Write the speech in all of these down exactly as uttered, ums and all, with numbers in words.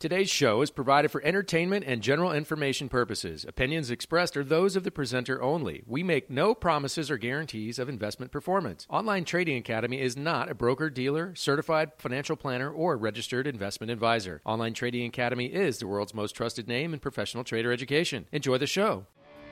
Today's show is provided for entertainment and general information purposes. Opinions expressed are those of the presenter only. We make no promises or guarantees of investment performance. Online Trading Academy is not a broker, dealer, certified financial planner, or registered investment advisor. Online Trading Academy is the world's most trusted name in professional trader education. Enjoy the show.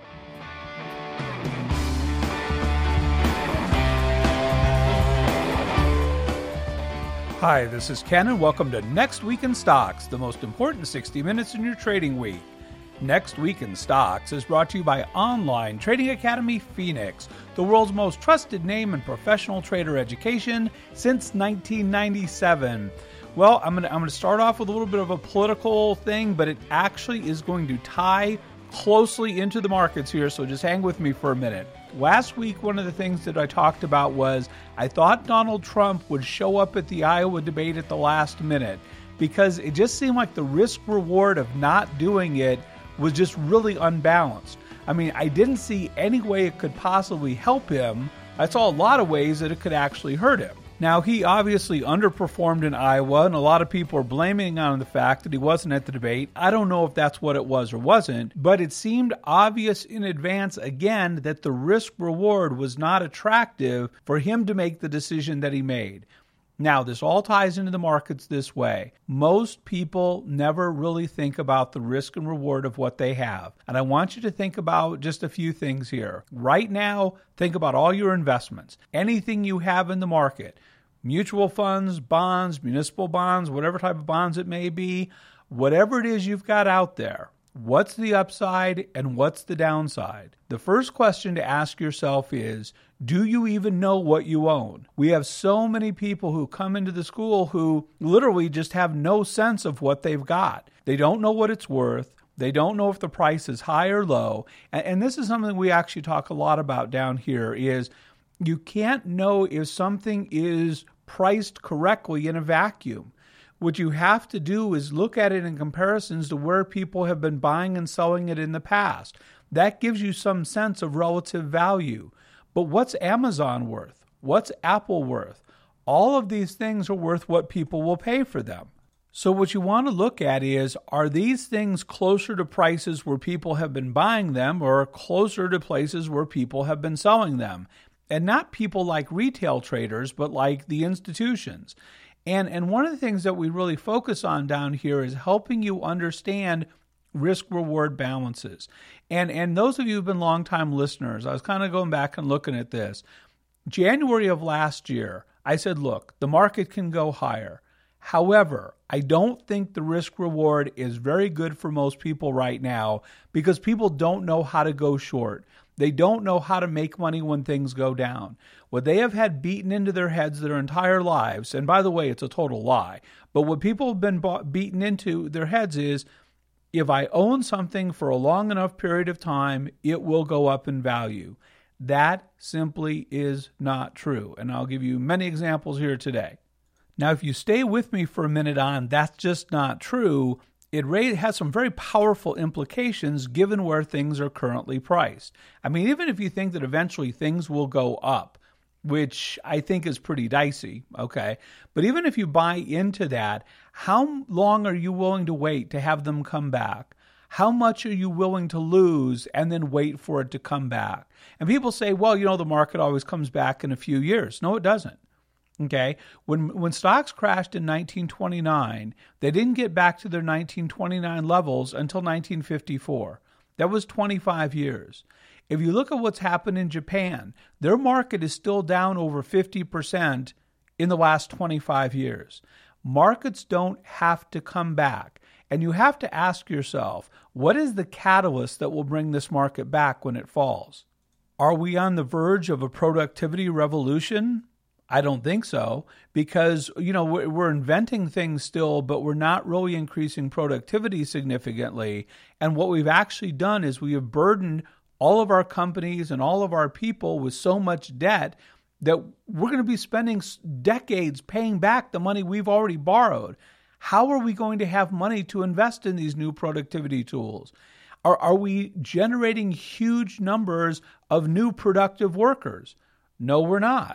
Hi, this is Ken, and welcome to Next Week in Stocks, the most important sixty minutes in your trading week. Next Week in Stocks is brought to you by Online Trading Academy Phoenix, the world's most trusted name in professional trader education since nineteen ninety-seven. Well, I'm going to I'm going to start off with a little bit of a political thing, but it actually is going to tie closely into the markets here, so just hang with me for a minute. Last week, one of the things that I talked about was I thought Donald Trump would show up at the Iowa debate at the last minute because it just seemed like the risk-reward of not doing it was just really unbalanced. I mean, I didn't see any way it could possibly help him. I saw a lot of ways that it could actually hurt him. Now, he obviously underperformed in Iowa, and a lot of people are blaming on the fact that he wasn't at the debate. I don't know if that's what it was or wasn't, but it seemed obvious in advance again that the risk-reward was not attractive for him to make the decision that he made. Now, this all ties into the markets this way. Most people never really think about the risk and reward of what they have. And I want you to think about just a few things here. Right now, think about all your investments. Anything you have in the market. Mutual funds, bonds, municipal bonds, whatever type of bonds it may be. Whatever it is you've got out there. What's the upside and what's the downside? The first question to ask yourself is, do you even know what you own? We have so many people who come into the school who literally just have no sense of what they've got. They don't know what it's worth. They don't know if the price is high or low. And, and this is something we actually talk a lot about down here is you can't know if something is priced correctly in a vacuum. What you have to do is look at it in comparisons to where people have been buying and selling it in the past. That gives you some sense of relative value. But what's Amazon worth? What's Apple worth? All of these things are worth what people will pay for them. So what you want to look at is, are these things closer to prices where people have been buying them or closer to places where people have been selling them? And not people like retail traders, but like the institutions. And and one of the things that we really focus on down here is helping you understand risk-reward balances. And and those of you who've been longtime listeners, I was kind of going back and looking at this. January of last year, I said, look, the market can go higher. However, I don't think the risk-reward is very good for most people right now because people don't know how to go short. They don't know how to make money when things go down. What they have had beaten into their heads their entire lives, and by the way, it's a total lie, but what people have been bought, beaten into their heads is, if I own something for a long enough period of time, it will go up in value. That simply is not true, and I'll give you many examples here today. Now, if you stay with me for a minute on that's just not true, it has some very powerful implications given where things are currently priced. I mean, even if you think that eventually things will go up, which I think is pretty dicey, okay? But even if you buy into that, how long are you willing to wait to have them come back? How much are you willing to lose and then wait for it to come back? And people say, well, you know, the market always comes back in a few years. No, it doesn't. Okay, when when stocks crashed in nineteen twenty-nine, they didn't get back to their nineteen twenty-nine levels until nineteen fifty-four. That was twenty-five years. If you look at what's happened in Japan, their market is still down over fifty percent in the last twenty-five years. Markets don't have to come back. And you have to ask yourself, what is the catalyst that will bring this market back when it falls? Are we on the verge of a productivity revolution? I don't think so, because, you know, we're inventing things still, but we're not really increasing productivity significantly. And what we've actually done is we have burdened all of our companies and all of our people with so much debt that we're going to be spending decades paying back the money we've already borrowed. How are we going to have money to invest in these new productivity tools? Are, are we generating huge numbers of new productive workers? No, we're not.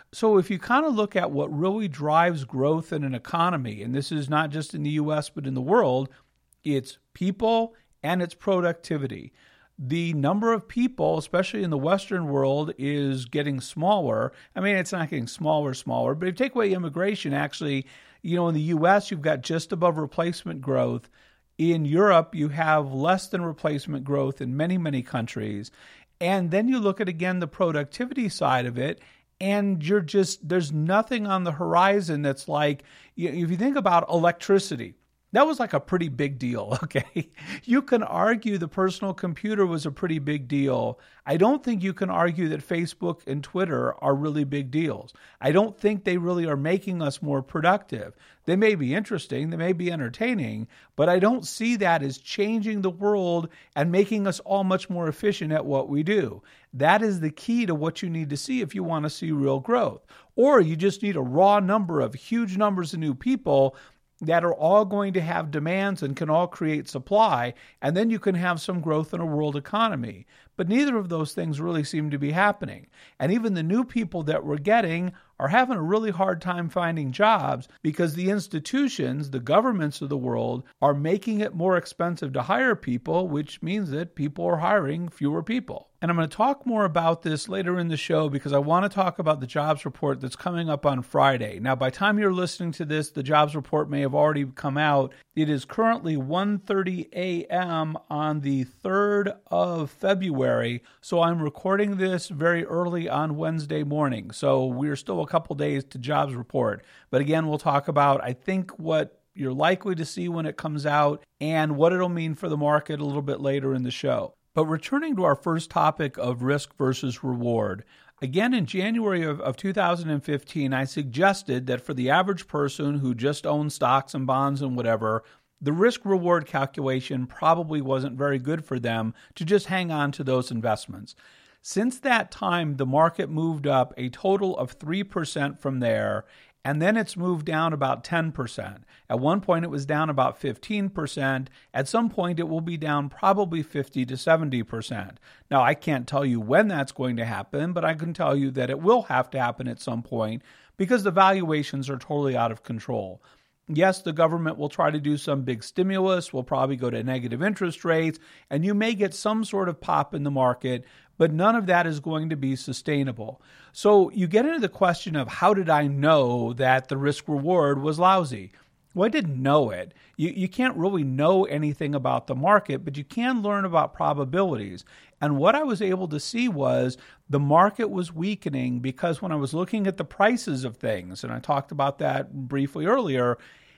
So if you kind of look at what really drives growth in an economy, and this is not just in the U S, but in the world, it's people and it's productivity. The number of people, especially in the Western world, is getting smaller. I mean, it's not getting smaller, smaller, but if you take away immigration, actually, you know, in the U S, you've got just above replacement growth. In Europe, you have less than replacement growth in many, many countries. And then you look at, again, the productivity side of it, and you're just, there's nothing on the horizon that's like, if you think about electricity, that was like a pretty big deal, okay? You can argue the personal computer was a pretty big deal. I don't think you can argue that Facebook and Twitter are really big deals. I don't think they really are making us more productive. They may be interesting, they may be entertaining, but I don't see that as changing the world and making us all much more efficient at what we do. That is the key to what you need to see if you want to see real growth. Or you just need a raw number of huge numbers of new people that are all going to have demands and can all create supply, and then you can have some growth in a world economy. But neither of those things really seem to be happening. And even the new people that we're getting are having a really hard time finding jobs because the institutions, the governments of the world, are making it more expensive to hire people, which means that people are hiring fewer people. And I'm going to talk more about this later in the show because I want to talk about the jobs report that's coming up on Friday. Now, by the time you're listening to this, the jobs report may have already come out. It is currently one thirty a.m. on the third of February, so I'm recording this very early on Wednesday morning. So we're still a couple days to jobs report. But again, we'll talk about, I think, what you're likely to see when it comes out and what it'll mean for the market a little bit later in the show. But returning to our first topic of risk versus reward, again, in January of, of two thousand fifteen, I suggested that for the average person who just owns stocks and bonds and whatever, the risk-reward calculation probably wasn't very good for them to just hang on to those investments. Since that time, the market moved up a total of three percent from there, and then it's moved down about ten percent. At one point, it was down about fifteen percent. At some point, it will be down probably fifty to seventy percent. Now, I can't tell you when that's going to happen, but I can tell you that it will have to happen at some point because the valuations are totally out of control. Yes, the government will try to do some big stimulus, will probably go to negative interest rates, and you may get some sort of pop in the market, but none of that is going to be sustainable. So you get into the question of how did I know that the risk reward was lousy? Well, I didn't know it. You, you can't really know anything about the market, but you can learn about probabilities. And what I was able to see was the market was weakening because when I was looking at the prices of things, and I talked about that briefly earlier,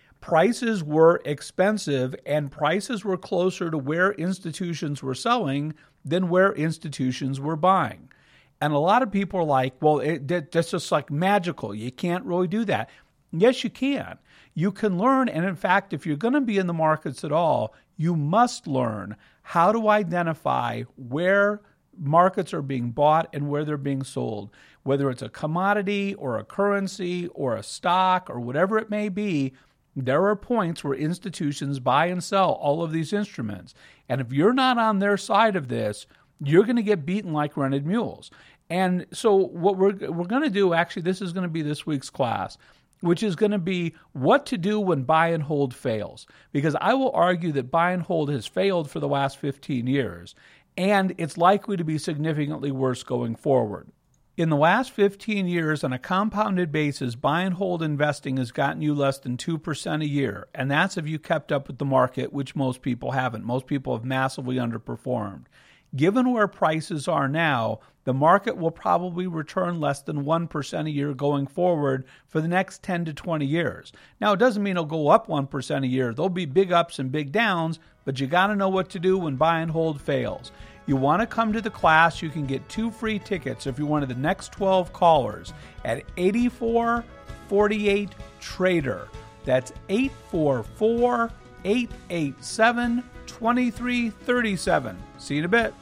prices were expensive and prices were closer to where institutions were selling than where institutions were buying. And a lot of people are like, well, it, that's just like magical. You can't really do that. Yes, you can. You can learn. And in fact, if you're going to be in the markets at all, you must learn how to identify where markets are being bought and where they're being sold. Whether it's a commodity or a currency or a stock or whatever it may be, there are points where institutions buy and sell all of these instruments. And if you're not on their side of this, you're going to get beaten like rented mules. And so what we're we're going to do, actually, this is going to be this week's class, which is going to be what to do when buy and hold fails. Because I will argue that buy and hold has failed for the last fifteen years, and it's likely to be significantly worse going forward. In the last fifteen years, on a compounded basis, buy and hold investing has gotten you less than two percent a year, and that's if you kept up with the market, which most people haven't. Most people have massively underperformed. Given where prices are now, the market will probably return less than one percent a year going forward for the next ten to twenty years. Now, it doesn't mean it'll go up one percent a year. There'll be big ups and big downs, but you got to know what to do when buy and hold fails. You want to come to the class, you can get two free tickets if you're one of the next twelve callers at eight four four eight trader. That's eight four four, eight eight seven, two three three seven. See you in a bit.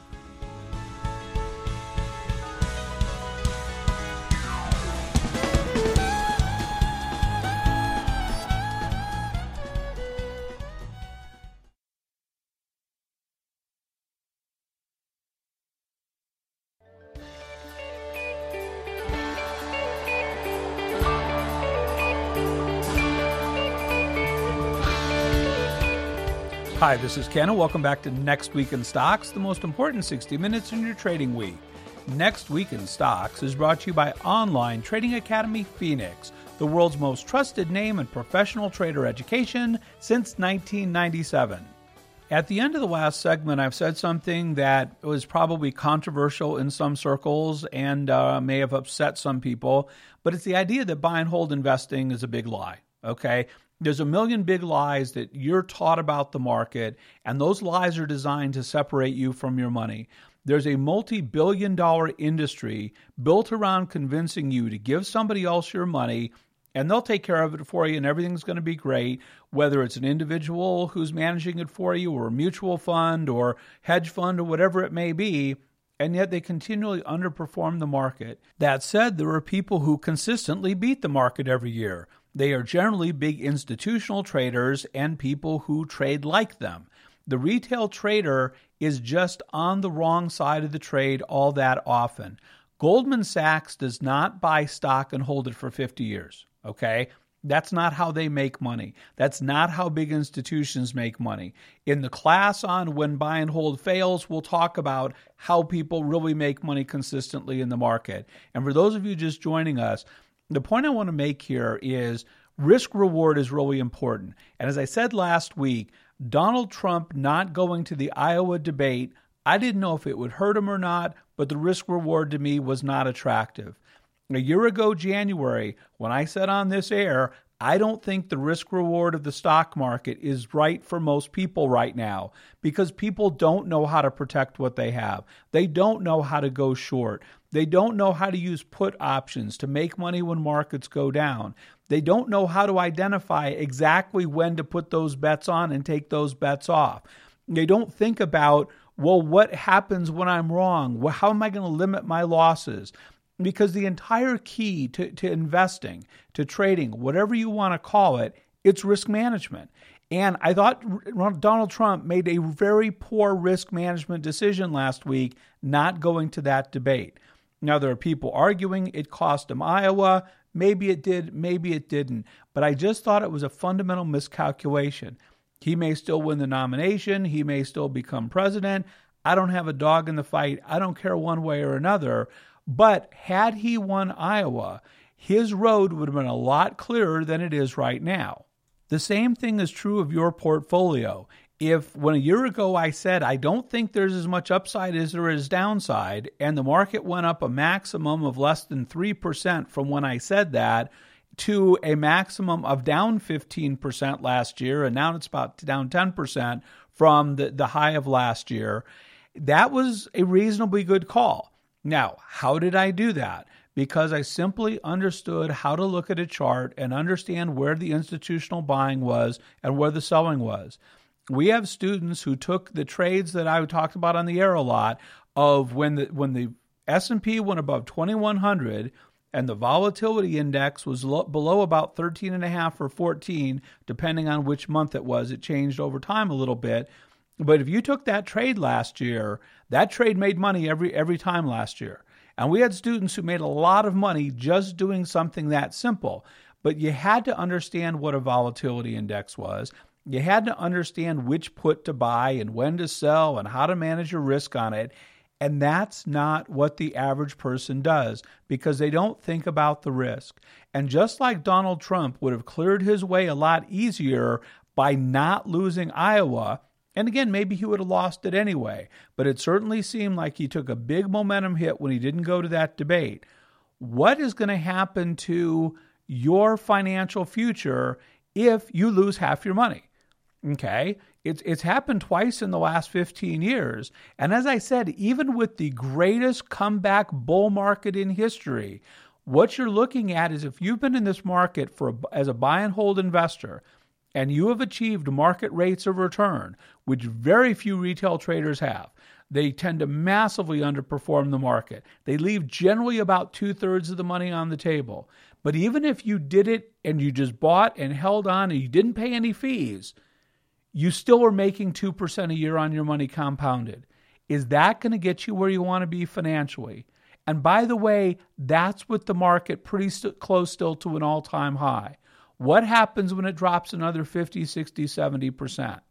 Hi, this is Ken, and welcome back to Next Week in Stocks, the most important sixty minutes in your trading week. Next Week in Stocks is brought to you by Online Trading Academy Phoenix, the world's most trusted name in professional trader education since nineteen ninety-seven. At the end of the last segment, I've said something that was probably controversial in some circles and uh, may have upset some people, but it's the idea that buy and hold investing is a big lie, okay? There's a million big lies that you're taught about the market, and those lies are designed to separate you from your money. There's a multi-billion dollar industry built around convincing you to give somebody else your money, and they'll take care of it for you, and everything's going to be great, whether it's an individual who's managing it for you, or a mutual fund, or hedge fund, or whatever it may be, and yet they continually underperform the market. That said, there are people who consistently beat the market every year. They are generally big institutional traders and people who trade like them. The retail trader is just on the wrong side of the trade all that often. Goldman Sachs does not buy stock and hold it for fifty years, okay? That's not how they make money. That's not how big institutions make money. In the class on When Buy and Hold Fails, we'll talk about how people really make money consistently in the market. And for those of you just joining us, the point I want to make here is risk reward is really important. And as I said last week, Donald Trump not going to the Iowa debate, I didn't know if it would hurt him or not, but the risk reward to me was not attractive. A year ago, January, when I said on this air, I don't think the risk reward of the stock market is right for most people right now because people don't know how to protect what they have. They don't know how to go short. They don't know how to use put options to make money when markets go down. They don't know how to identify exactly when to put those bets on and take those bets off. They don't think about, well, what happens when I'm wrong? Well, how am I going to limit my losses? Because the entire key to, to investing, to trading, whatever you want to call it, it's risk management. And I thought Donald Trump made a very poor risk management decision last week not going to that debate. Now, there are people arguing it cost him Iowa. Maybe it did, maybe it didn't. But I just thought it was a fundamental miscalculation. He may still win the nomination. He may still become president. I don't have a dog in the fight. I don't care one way or another. But had he won Iowa, his road would have been a lot clearer than it is right now. The same thing is true of your portfolio. If when a year ago I said I don't think there's as much upside as there is downside, and the market went up a maximum of less than three percent from when I said that to a maximum of down fifteen percent last year, and now it's about down ten percent from the, the high of last year, that was a reasonably good call. Now, how did I do that? Because I simply understood how to look at a chart and understand where the institutional buying was and where the selling was. We have students who took the trades that I talked about on the air a lot of when the when the S and P went above twenty-one hundred and the volatility index was lo- below about thirteen and a half or fourteen, depending on which month it was. It changed over time a little bit. But if you took that trade last year, that trade made money every every time last year. And we had students who made a lot of money just doing something that simple. But you had to understand what a volatility index was. You had to understand which put to buy and when to sell and how to manage your risk on it. And that's not what the average person does because they don't think about the risk. And just like Donald Trump would have cleared his way a lot easier by not losing Iowa, and again, maybe he would have lost it anyway, but it certainly seemed like he took a big momentum hit when he didn't go to that debate. What is going to happen to your financial future if you lose half your money? Okay, it's it's happened twice in the last fifteen years. And as I said, even with the greatest comeback bull market in history, what you're looking at is if you've been in this market for a, as a buy and hold investor, and you have achieved market rates of return, which very few retail traders have, they tend to massively underperform the market. They leave generally about two-thirds of the money on the table. But even if you did it and you just bought and held on and you didn't pay any fees, you still are making two percent a year on your money compounded. Is that going to get you where you want to be financially? And by the way, that's with the market pretty st- close still to an all-time high. What happens when it drops another fifty, sixty, seventy percent?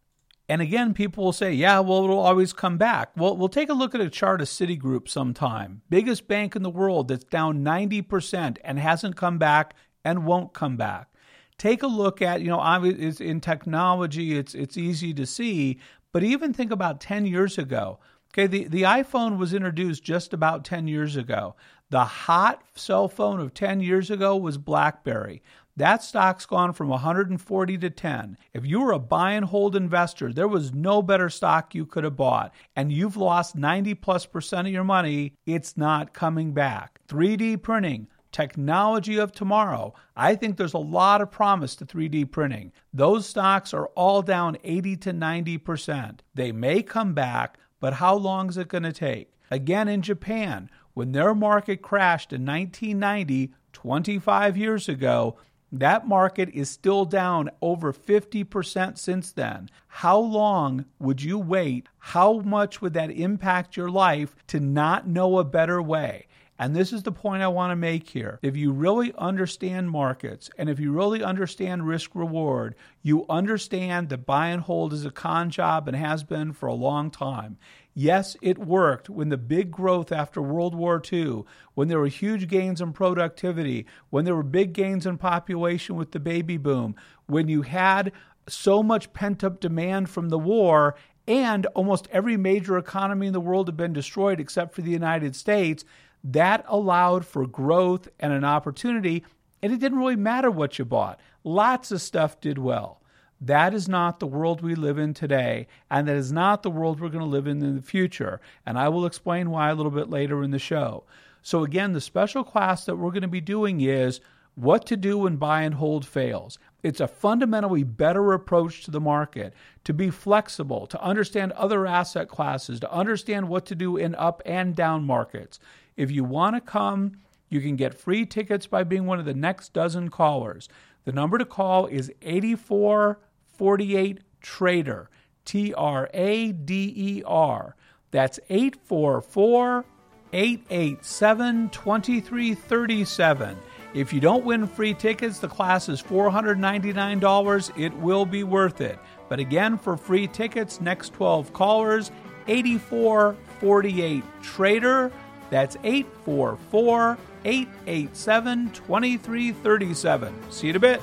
And again, people will say, yeah, well, it'll always come back. Well, we'll take a look at a chart of Citigroup sometime. Biggest bank in the world that's down ninety percent and hasn't come back and won't come back. Take a look at, you know, it's in technology, it's it's easy to see, but even think about ten years ago. Okay, the, the iPhone was introduced just about ten years ago. The hot cell phone of ten years ago was BlackBerry. That stock's gone from one hundred forty to ten. If you were a buy and hold investor, there was no better stock you could have bought, and you've lost ninety plus percent of your money. It's not coming back. three D printing, technology of tomorrow. I think there's a lot of promise to three D printing. Those stocks are all down eighty to ninety percent. They may come back, but how long is it going to take? Again, in Japan, when their market crashed in nineteen ninety, twenty-five years ago, that market is still down over fifty percent since then. How long would you wait? How much would that impact your life to not know a better way? And this is the point I want to make here. If you really understand markets, and if you really understand risk reward, you understand that buy and hold is a con job and has been for a long time. Yes, it worked when the big growth after World War Two, when there were huge gains in productivity, when there were big gains in population with the baby boom, when you had so much pent-up demand from the war, and almost every major economy in the world had been destroyed except for the United States. That allowed for growth and an opportunity, and it didn't really matter what you bought. Lots of stuff did well. That is not the world we live in today, and that is not the world we're going to live in in the future. And I will explain why a little bit later in the show. So again, the special class that we're going to be doing is what to do when buy and hold fails. It's a fundamentally better approach to the market, to be flexible, to understand other asset classes, to understand what to do in up and down markets. If you want to come, you can get free tickets by being one of the next dozen callers. The number to call is eighty-four forty-eight Trader, T R A D E R. That's eight four four, eight eight seven, two three three seven. If you don't win free tickets, the class is four hundred ninety-nine dollars. It will be worth it. But again, for free tickets, next twelve callers, eighty-four forty-eight Trader. That's eight four four, eight eight seven, two three three seven. See you in a bit.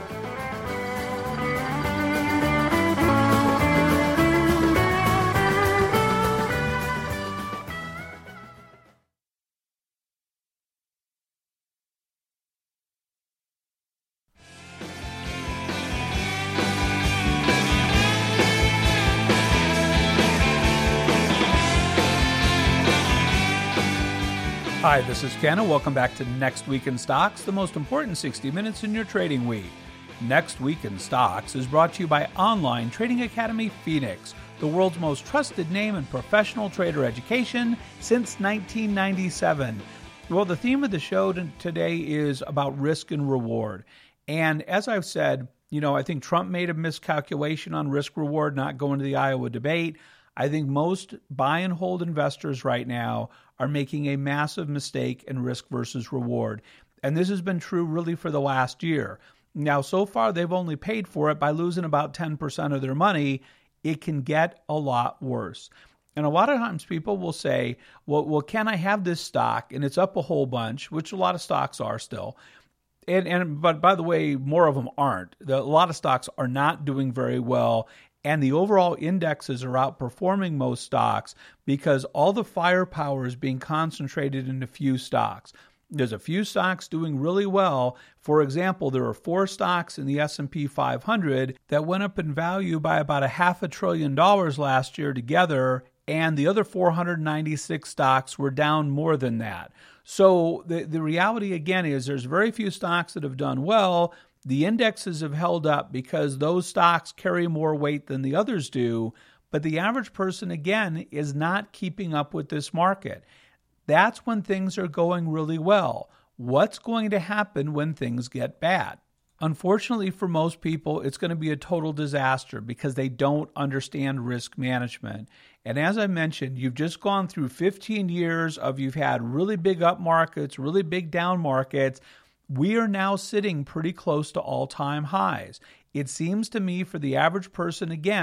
Hi, this is Ken, and welcome back to Next Week in Stocks, the most important sixty minutes in your trading week. Next Week in Stocks is brought to you by Online Trading Academy Phoenix, the world's most trusted name in professional trader education since nineteen ninety-seven. Well, the theme of the show today is about risk and reward. And as I've said, you know, I think Trump made a miscalculation on risk reward not going to the Iowa debate. I think most buy and hold investors right now are making a massive mistake in risk versus reward. And this has been true really for the last year. Now, so far, they've only paid for it by losing about ten percent of their money. It can get a lot worse. And a lot of times people will say, well, well, can I have this stock? And it's up a whole bunch, which a lot of stocks are still. And, and but by the way, more of them aren't. The, a lot of stocks are not doing very well. And the overall indexes are outperforming most stocks because all the firepower is being concentrated in a few stocks. There's a few stocks doing really well. For example, there are four stocks in the S and P five hundred that went up in value by about a half a trillion dollars last year together, and the other four hundred ninety-six stocks were down more than that. So the, the reality, again, is there's very few stocks that have done well. The indexes have held up because those stocks carry more weight than the others do, but the average person, again, is not keeping up with this market. That's when things are going really well. What's going to happen when things get bad? Unfortunately, for most people, it's going to be a total disaster because they don't understand risk management. And as I mentioned, you've just gone through fifteen years of you've had really big up markets, really big down markets. We are now sitting pretty close to all-time highs. It seems to me for the average person, again,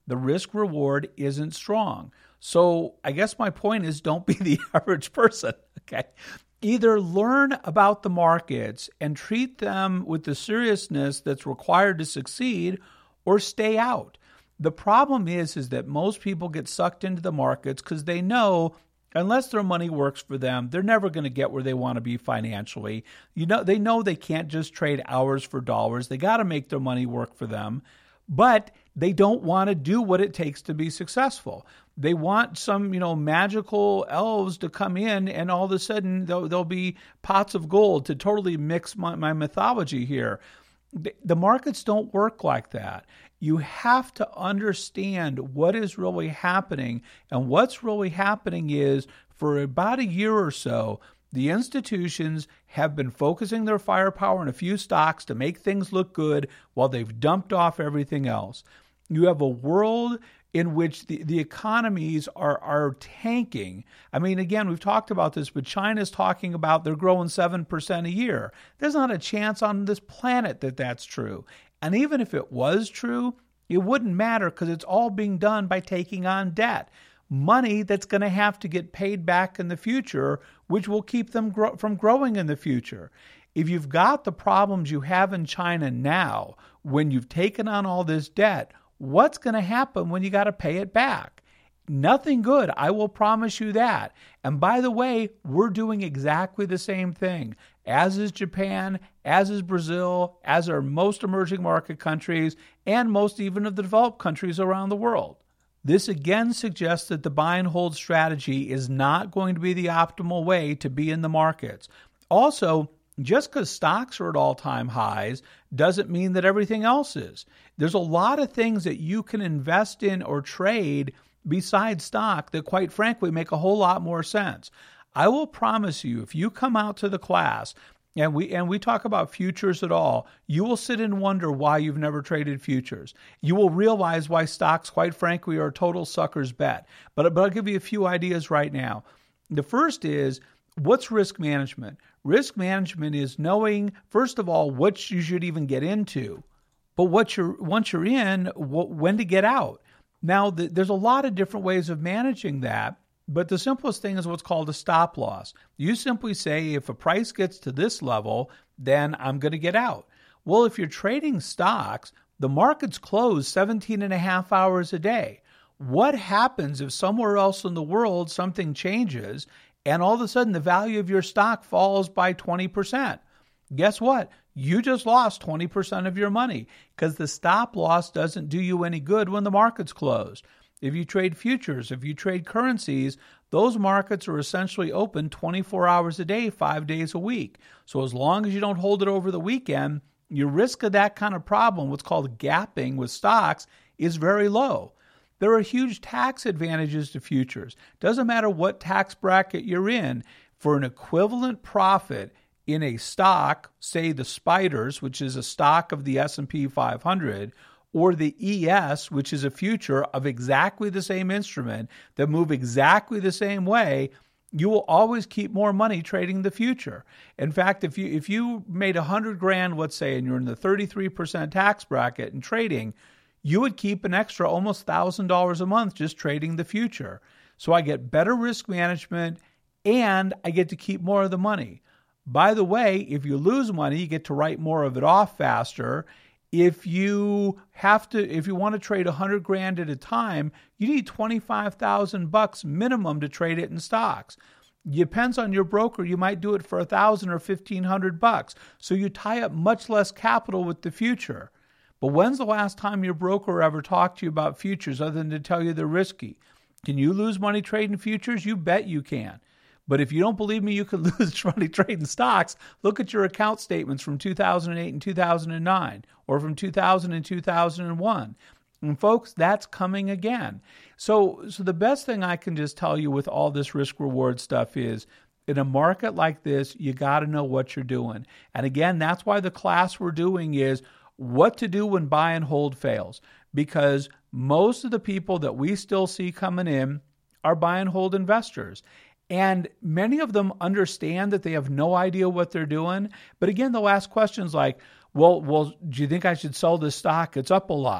the risk reward isn't strong. So I guess my point is, don't be the average person, okay? Either learn about the markets and treat them with the seriousness that's required to succeed, or stay out. The problem is, is that most people get sucked into the markets because they know unless their money works for them, they're never going to get where they want to be financially. You know, they know they can't just trade hours for dollars. They got to make their money work for them, but they don't want to do what it takes to be successful. They want some, you know, magical elves to come in and all of a sudden there'll, there'll be pots of gold to totally mix my, my mythology here. The, the markets don't work like that. You have to understand what is really happening. And what's really happening is, for about a year or so, the institutions have been focusing their firepower on a few stocks to make things look good while they've dumped off everything else. You have a world in which the, the economies are, are tanking. I mean, again, we've talked about this, but China's talking about they're growing seven percent a year. There's not a chance on this planet that that's true. And even if it was true, it wouldn't matter because it's all being done by taking on debt. Money that's going to have to get paid back in the future, which will keep them grow- from growing in the future. If you've got the problems you have in China now, when you've taken on all this debt, what's going to happen when you got to pay it back? Nothing good, I will promise you that. And by the way, we're doing exactly the same thing, as is Japan, as is Brazil, as are most emerging market countries, and most even of the developed countries around the world. This again suggests that the buy and hold strategy is not going to be the optimal way to be in the markets. Also, just because stocks are at all-time highs doesn't mean that everything else is. There's a lot of things that you can invest in or trade besides stock that, quite frankly, make a whole lot more sense. I will promise you, if you come out to the class and we and we talk about futures at all, you will sit and wonder why you've never traded futures. You will realize why stocks, quite frankly, are a total sucker's bet. But, but I'll give you a few ideas right now. The first is, what's risk management? Risk management is knowing, first of all, what you should even get into, but what you're once you're in, what, when to get out. Now, the, there's a lot of different ways of managing that, but the simplest thing is what's called a stop loss. You simply say, if a price gets to this level, then I'm going to get out. Well, if you're trading stocks, the markets close seventeen and a half hours a day. What happens if somewhere else in the world something changes and all of a sudden the value of your stock falls by twenty percent? Guess what? You just lost twenty percent of your money because the stop loss doesn't do you any good when the market's closed. If you trade futures, if you trade currencies, those markets are essentially open twenty-four hours a day, five days a week. So as long as you don't hold it over the weekend, your risk of that kind of problem, what's called gapping with stocks, is very low. There are huge tax advantages to futures. Doesn't matter what tax bracket you're in, for an equivalent profit in a stock, say the Spiders, which is a stock of the S and P five hundred, or the E S, which is a future of exactly the same instrument that move exactly the same way, you will always keep more money trading the future. In fact, if you if you made a hundred grand, let's say, and you're in the thirty-three percent tax bracket and trading, you would keep an extra almost one thousand dollars a month just trading the future. So I get better risk management and I get to keep more of the money. By the way, if you lose money, you get to write more of it off faster. If you have to, if you want to trade a hundred grand at a time, you need twenty-five thousand bucks minimum to trade it in stocks. It depends on your broker. You might do it for a thousand or fifteen hundred bucks. So you tie up much less capital with the future. But when's the last time your broker ever talked to you about futures other than to tell you they're risky? Can you lose money trading futures? You bet you can. But if you don't believe me, you could lose money trading stocks. Look at your account statements from two thousand eight and two thousand nine, or from two thousand and two thousand one. And folks, that's coming again. So, so the best thing I can just tell you with all this risk-reward stuff is, in a market like this, you got to know what you're doing. And again, that's why the class we're doing is what to do when buy and hold fails. Because most of the people that we still see coming in are buy and hold investors. And many of them understand that they have no idea what they're doing. But again, they'll ask questions like, well, well, do you think I should sell this stock? It's up a lot.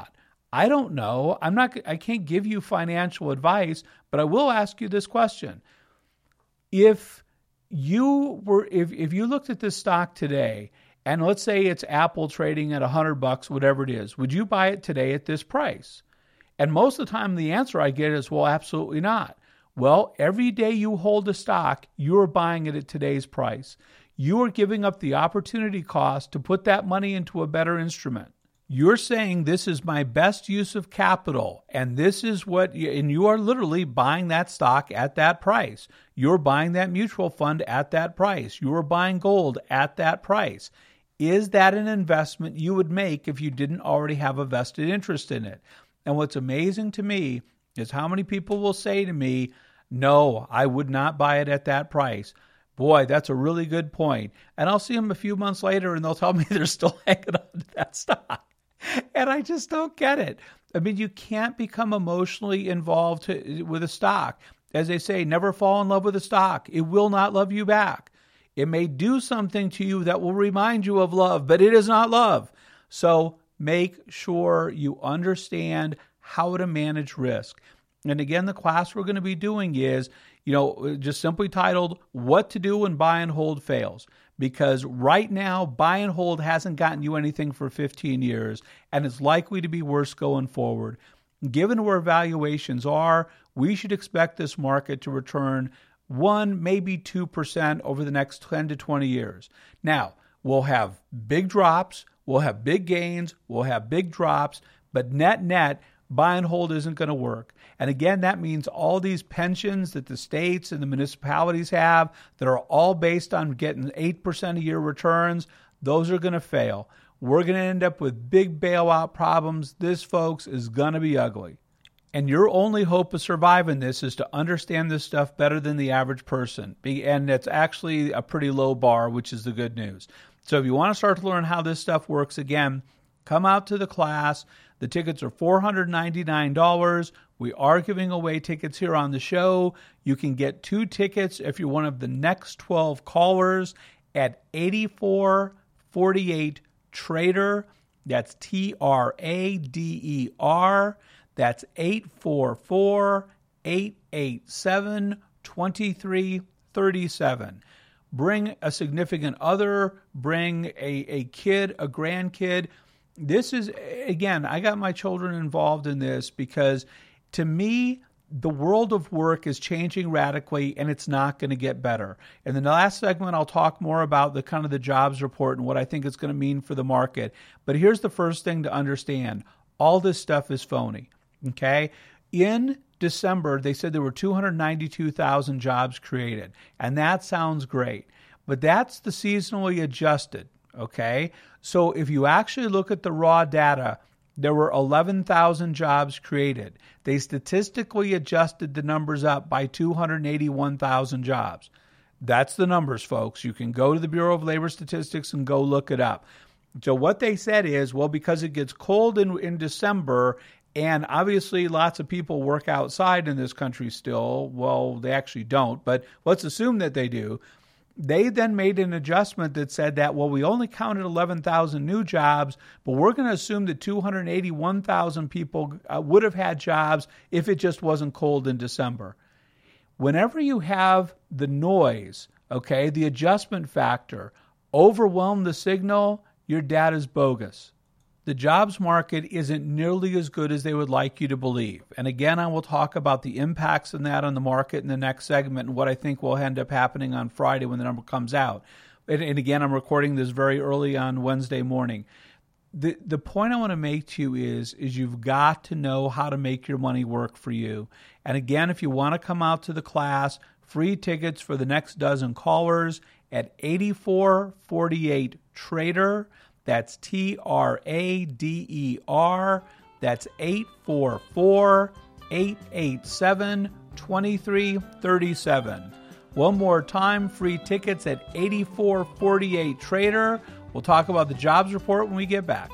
I don't know. I'm not, I can't give you financial advice, but I will ask you this question. If you were, if, if you looked at this stock today, and let's say it's Apple trading at a hundred bucks, whatever it is, would you buy it today at this price? And most of the time the answer I get is, well, absolutely not. Well, every day you hold a stock, you're buying it at today's price. You are giving up the opportunity cost to put that money into a better instrument. You're saying this is my best use of capital, and this is what, and you are literally buying that stock at that price. You're buying that mutual fund at that price. You're buying gold at that price. Is that an investment you would make if you didn't already have a vested interest in it? And what's amazing to me is how many people will say to me, no, I would not buy it at that price. Boy, that's a really good point. And I'll see them a few months later and they'll tell me they're still hanging on to that stock. And I just don't get it. I mean, you can't become emotionally involved to, with a stock. As they say, never fall in love with a stock. It will not love you back. It may do something to you that will remind you of love, but it is not love. So make sure you understand how to manage risk. And again, the class we're going to be doing is, you know, just simply titled, What to Do When Buy and Hold Fails. Because right now, buy and hold hasn't gotten you anything for fifteen years, and it's likely to be worse going forward. Given where valuations are, we should expect this market to return one, maybe two percent over the next ten to twenty years. Now, we'll have big drops, we'll have big gains, we'll have big drops, but net net, buy and hold isn't going to work. And again, that means all these pensions that the states and the municipalities have that are all based on getting eight percent a year returns, those are going to fail. We're going to end up with big bailout problems. This, folks, is going to be ugly. And your only hope of surviving this is to understand this stuff better than the average person. And that's actually a pretty low bar, which is the good news. So if you want to start to learn how this stuff works, again, come out to the class. The tickets are four hundred ninety-nine dollars. We are giving away tickets here on the show. You can get two tickets if you're one of the next twelve callers at eighty-four forty-eight Trader. That's T R A D E R. That's eight four four, eight eight seven, two three three seven. Bring a significant other. Bring a, a kid, a grandkid. This is, again, I got my children involved in this because to me, the world of work is changing radically and it's not going to get better. In the last segment, I'll talk more about the kind of the jobs report and what I think it's going to mean for the market. But here's the first thing to understand. All this stuff is phony, okay? In December, they said there were two hundred ninety-two thousand jobs created, and that sounds great. But that's the seasonally adjusted, okay? So if you actually look at the raw data, there were eleven thousand jobs created. They statistically adjusted the numbers up by two hundred eighty-one thousand jobs. That's the numbers, folks. You can go to the Bureau of Labor Statistics and go look it up. So what they said is, well, because it gets cold in, in December, and obviously lots of people work outside in this country still. Well, they actually don't, but let's assume that they do. They then made an adjustment that said that, well, we only counted eleven thousand new jobs, but we're going to assume that two hundred eighty-one thousand people uh, would have had jobs if it just wasn't cold in December. Whenever you have the noise, okay, the adjustment factor, overwhelm the signal, your data's bogus. The jobs market isn't nearly as good as they would like you to believe. And again, I will talk about the impacts of that on the market in the next segment and what I think will end up happening on Friday when the number comes out. And, and again, I'm recording this very early on Wednesday morning. The the point I want to make to you is, is you've got to know how to make your money work for you. And again, if you want to come out to the class, free tickets for the next dozen callers at eighty-four forty-eight Trader. That's T R A D E R. That's eight four four, eight eight seven, two three three seven. One more time, free tickets at eighty-four forty-eight Trader. We'll talk about the jobs report when we get back.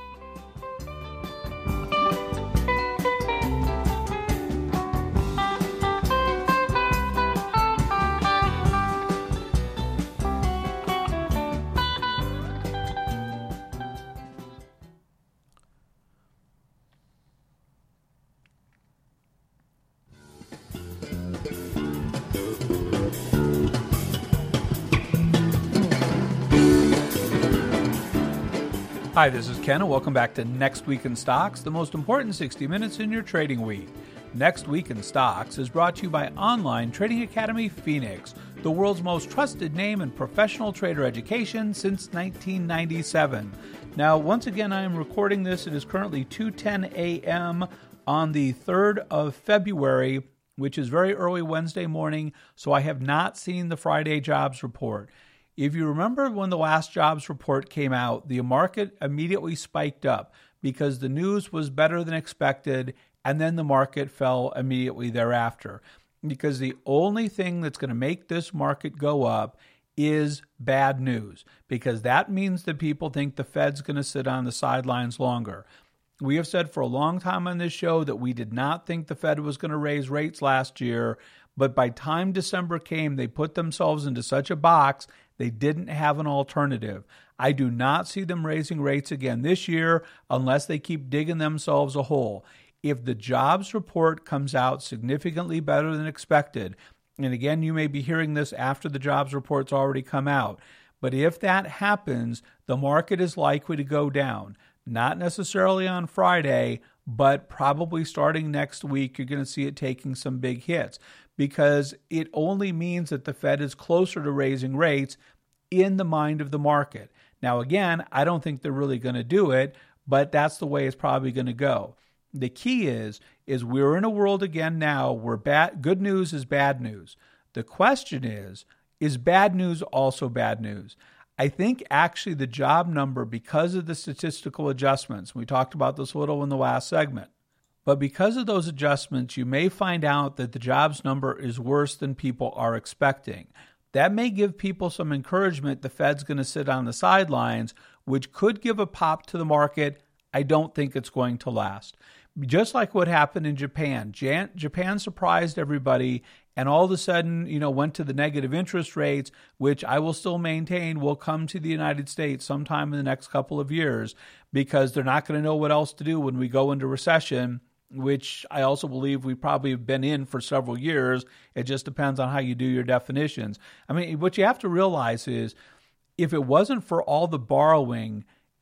Hi, this is Ken, and welcome back to Next Week in Stocks, the most important sixty minutes in your trading week. Next Week in Stocks is brought to you by Online Trading Academy Phoenix, the world's most trusted name in professional trader education since nineteen ninety-seven. Now, once again, I am recording this. It is currently two ten a.m. on the third of February, which is very early Wednesday morning, so I have not seen the Friday jobs report. If you remember when the last jobs report came out, the market immediately spiked up because the news was better than expected, and then the market fell immediately thereafter. Because the only thing that's going to make this market go up is bad news, because that means that people think the Fed's going to sit on the sidelines longer. We have said for a long time on this show that we did not think the Fed was going to raise rates last year, but by time December came, they put themselves into such a box they didn't have an alternative. I do not see them raising rates again this year unless they keep digging themselves a hole. If the jobs report comes out significantly better than expected, and again, you may be hearing this after the jobs report's already come out, but if that happens, the market is likely to go down. Not necessarily on Friday, but probably starting next week, you're going to see it taking some big hits because it only means that the Fed is closer to raising rates in the mind of the market. Now, again, I don't think they're really going to do it, but that's the way it's probably going to go. The key is, is we're in a world again now where bad, good news is bad news. The question is, is bad news also bad news? I think actually the job number, because of the statistical adjustments, we talked about this a little in the last segment, but because of those adjustments, you may find out that the jobs number is worse than people are expecting. That may give people some encouragement the Fed's going to sit on the sidelines, which could give a pop to the market. I don't think it's going to last. Just like what happened in Japan. Jan- Japan surprised everybody and all of a sudden, you know, went to the negative interest rates, which I will still maintain will come to the United States sometime in the next couple of years because they're not going to know what else to do when we go into recession, which I also believe we probably have been in for several years. It just depends on how you do your definitions. I mean, what you have to realize is if it wasn't for all the borrowing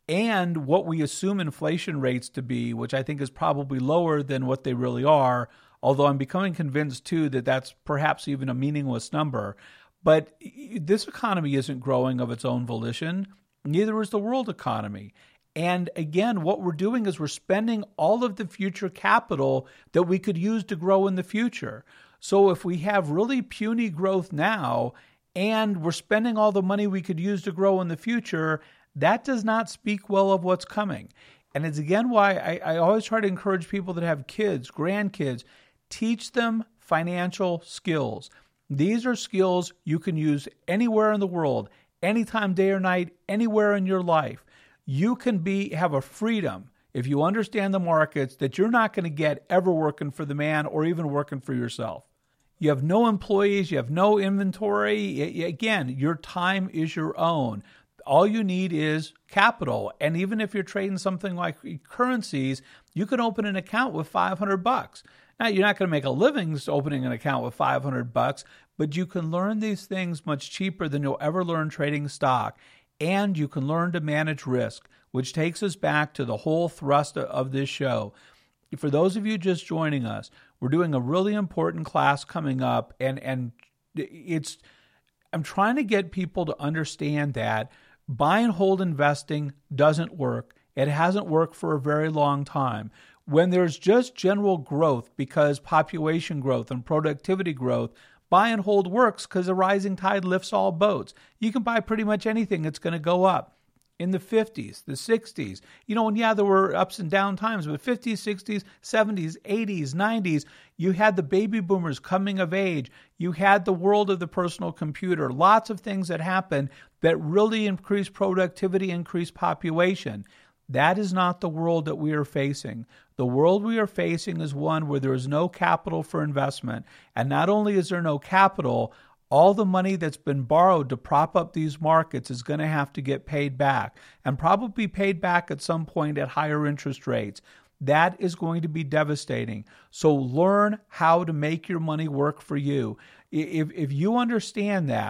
and what we assume inflation rates to be, which I think is probably lower than what they really are, although I'm becoming convinced too that that's perhaps even a meaningless number. But this economy isn't growing of its own volition. Neither is the world economy. And again, what we're doing is we're spending all of the future capital that we could use to grow in the future. So if we have really puny growth now and we're spending all the money we could use to grow in the future, that does not speak well of what's coming. And it's again why I, I always try to encourage people that have kids, grandkids, teach them financial skills. These are skills you can use anywhere in the world, anytime, day or night, anywhere in your life. You can be have a freedom, if you understand the markets, that you're not going to get ever working for the man or even working for yourself. You have no employees, you have no inventory. Again, your time is your own. All you need is capital. And even if you're trading something like currencies, you can open an account with five hundred bucks. Now, you're not going to make a living opening an account with five hundred bucks, but you can learn these things much cheaper than you'll ever learn trading stock. And you can learn to manage risk, which takes us back to the whole thrust of this show. For those of you just joining us, we're doing a really important class coming up, and and it's I'm trying to get people to understand that buy and hold investing doesn't work. It hasn't worked for a very long time. When there's just general growth because population growth and productivity growth, buy and hold works because a rising tide lifts all boats. You can buy pretty much anything that's going to go up. In the fifties, the sixties, you know, and yeah, there were ups and down times, but fifties, sixties, seventies, eighties, nineties, you had the baby boomers coming of age. You had the world of the personal computer, lots of things that happened that really increased productivity, increased population. That is not the world that we are facing. The world we are facing is one where there is no capital for investment. And not only is there no capital, all the money that's been borrowed to prop up these markets is going to have to get paid back, and probably paid back at some point at higher interest rates. That is going to be devastating. So learn how to make your money work for you. If, if you understand that,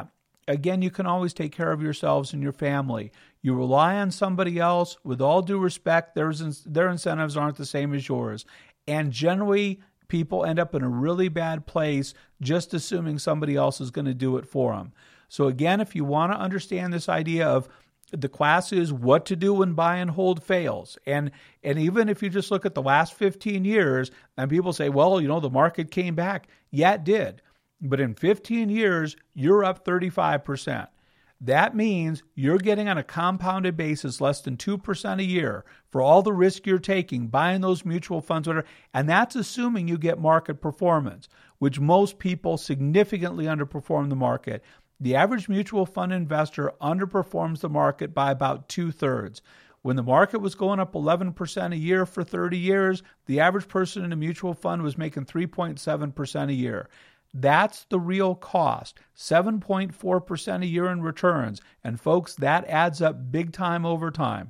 again, you can always take care of yourselves and your family. You rely on somebody else, with all due respect, their, their incentives aren't the same as yours. And generally, people end up in a really bad place just assuming somebody else is going to do it for them. So again, if you want to understand this idea of the class is what to do when buy and hold fails. And and even if you just look at the last fifteen years, and people say, well, you know, the market came back. Yeah, it did. But in fifteen years, you're up thirty-five percent. That means you're getting on a compounded basis less than two percent a year for all the risk you're taking, buying those mutual funds, whatever. And that's assuming you get market performance, which most people significantly underperform the market. The average mutual fund investor underperforms the market by about two-thirds. When the market was going up eleven percent a year for thirty years, the average person in a mutual fund was making three point seven percent a year. That's the real cost, seven point four percent a year in returns. And folks, that adds up big time over time.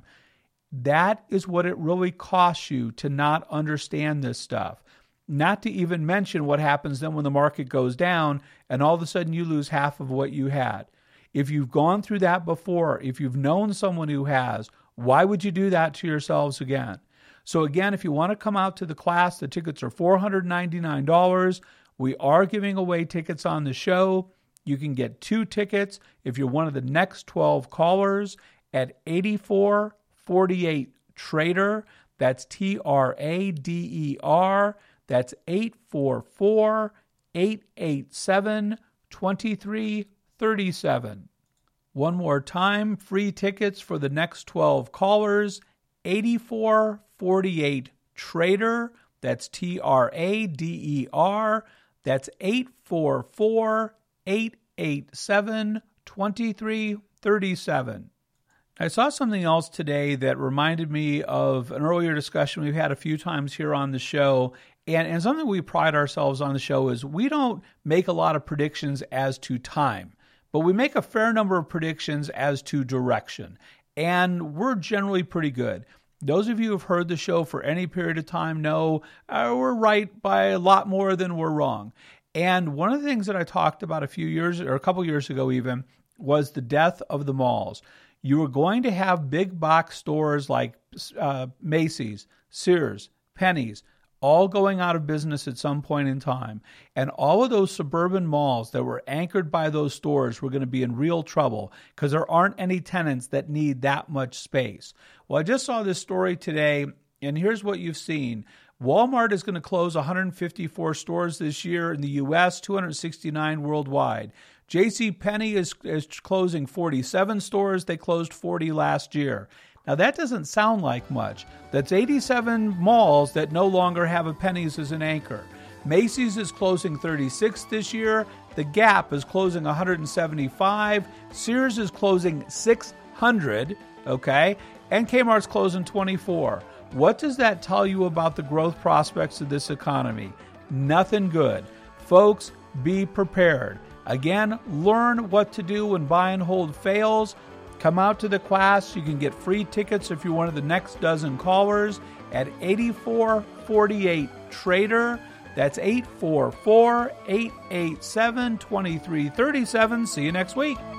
That is what it really costs you to not understand this stuff. Not to even mention what happens then when the market goes down and all of a sudden you lose half of what you had. If you've gone through that before, if you've known someone who has, why would you do that to yourselves again? So again, if you want to come out to the class, the tickets are four hundred ninety-nine dollars. We are giving away tickets on the show. You can get two tickets if you're one of the next twelve callers at eighty-four forty-eight Trader. That's T R A D E R. That's eight four four, eight eight seven, two three three seven. One more time, free tickets for the next twelve callers, eighty-four forty-eight Trader. That's T R A D E R. That's eight four four, eight eight seven, two three three seven. I saw something else today that reminded me of an earlier discussion we've had a few times here on the show. And, and something we pride ourselves on the show is we don't make a lot of predictions as to time, but we make a fair number of predictions as to direction. And we're generally pretty good. Those of you who have heard the show for any period of time know uh, we're right by a lot more than we're wrong. And one of the things that I talked about a few years, or a couple years ago even, was the death of the malls. You were going to have big box stores like uh, Macy's, Sears, Penney's, all going out of business at some point in time. And all of those suburban malls that were anchored by those stores were going to be in real trouble because there aren't any tenants that need that much space. Well, I just saw this story today, and here's what you've seen. Walmart is going to close one hundred fifty-four stores this year in the U S, two hundred sixty-nine worldwide. JCPenney is, is closing forty-seven stores. They closed forty last year. Now, that doesn't sound like much. That's eighty-seven malls that no longer have a Penney's as an anchor. Macy's is closing thirty-six this year. The Gap is closing one hundred seventy-five. Sears is closing six hundred, okay? And Kmart's closing twenty-four. What does that tell you about the growth prospects of this economy? Nothing good. Folks, be prepared. Again, learn what to do when buy and hold fails. Come out to the class. You can get free tickets if you're one of the next dozen callers at eighty-four forty-eight Trader. That's eight four four, eight eight seven, two three three seven. See you next week.